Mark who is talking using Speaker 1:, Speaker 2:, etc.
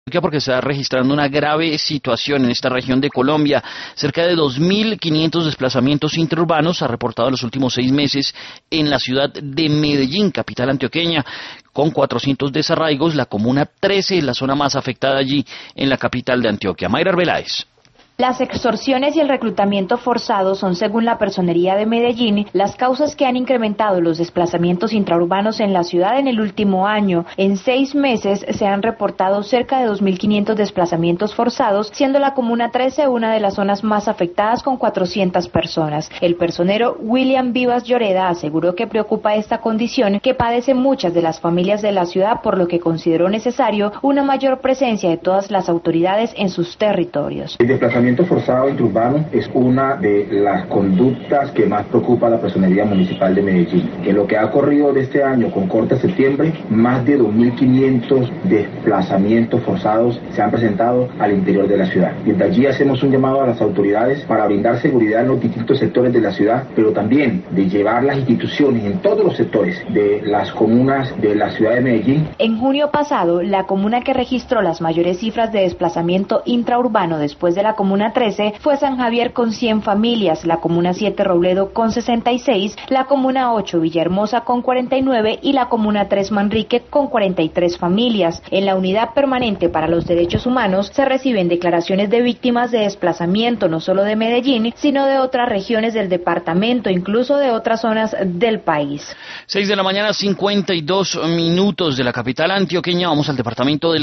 Speaker 1: Porque se está registrando una grave situación en esta región de Colombia. Cerca de 2.500 desplazamientos intraurbanos se ha reportado en los últimos 6 meses en la ciudad de Medellín, capital antioqueña, con 400 desarraigos. La comuna 13 es la zona más afectada allí en la capital de Antioquia. Mayra Arbeláez.
Speaker 2: Las extorsiones y el reclutamiento forzado son, según la Personería de Medellín, las causas que han incrementado los desplazamientos intraurbanos en la ciudad en el último año. En 6 meses se han reportado cerca de 2.500 desplazamientos forzados, siendo la Comuna 13 una de las zonas más afectadas con 400 personas. El personero William Vivas Lloreda aseguró que preocupa esta condición que padecen muchas de las familias de la ciudad, por lo que consideró necesario una mayor presencia de todas las autoridades en sus territorios.
Speaker 3: El desplazamiento forzado intraurbano es una de las conductas que más preocupa a la Personería Municipal de Medellín. En lo que ha ocurrido de este año con corte a septiembre, más de 2.500 desplazamientos forzados se han presentado al interior de la ciudad. Desde allí hacemos un llamado a las autoridades para brindar seguridad en los distintos sectores de la ciudad, pero también de llevar las instituciones en todos los sectores de las comunas de la ciudad de Medellín.
Speaker 2: En junio pasado, la comuna que registró las mayores cifras de desplazamiento intraurbano después de la Comuna 13 fue San Javier con 100 familias, la Comuna 7 Robledo con 66, la Comuna 8 Villahermosa con 49 y la Comuna 3 Manrique con 43 familias. En la Unidad Permanente para los Derechos Humanos se reciben declaraciones de víctimas de desplazamiento no solo de Medellín, sino de otras regiones del departamento, incluso de otras zonas del país.
Speaker 1: 6 de la mañana, 52 minutos de la capital antioqueña. Vamos al departamento del